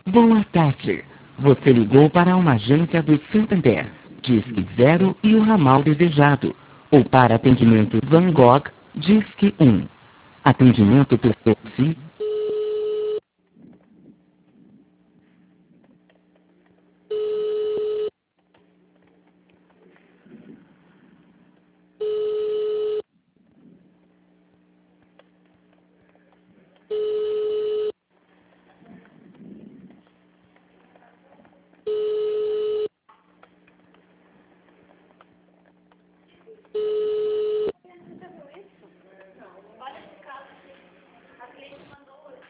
Boa tarde. Você ligou para uma agência do Santander. Disque 0 e o ramal desejado. Ou para atendimento Van Gogh, Disque 1. Atendimento por si